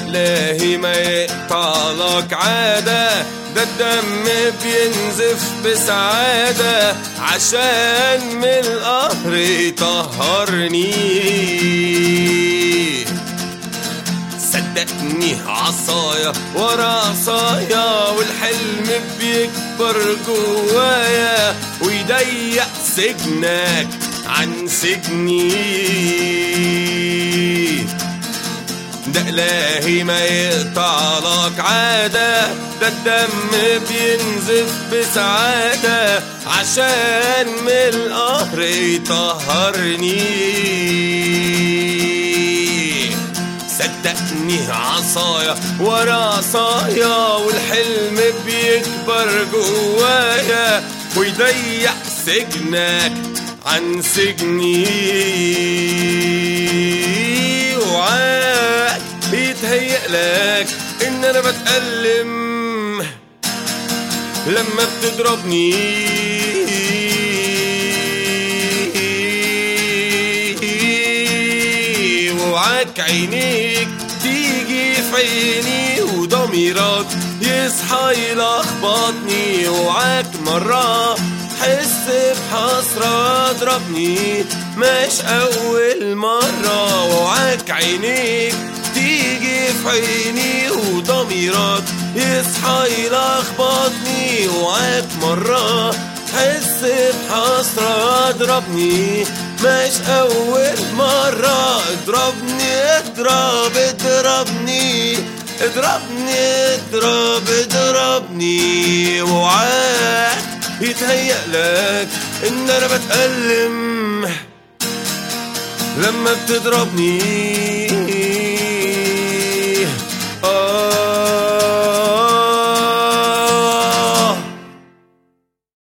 إلهي ما يقطعلك عادة، ده الدم بينزف بسعادة عشان من القهر يطهرني. صدقني عصايا ورا عصايا والحلم بيكبر جوايا ويضيق سجنك عن سجني. ده إلهي ما يقطعلك عادة، ده الدم بينزف بسعادة عشان من القهر يطهرني. صدقني عصايا ورا عصايا والحلم بيكبر جوايا ويضيق سجنك عن سجني. وعاك بيتهيألك ان انا بتألم لما بتضربني، وعاك عينيك تيجي في عيني وضميرك يصحى يلخبطني. وعاك مرة حس بحسرة اضربني مش اول مرة. وعاك عينيك تيجي في عيني وضميرك يصحى يلخبطني. وعاك مرة حس بحسرة اضربني مش اول مرة. اضربني اضرب اضربني اضربني اضرب اضربني. وعاك يتهيألك ان انا بتألم لما بتضربني.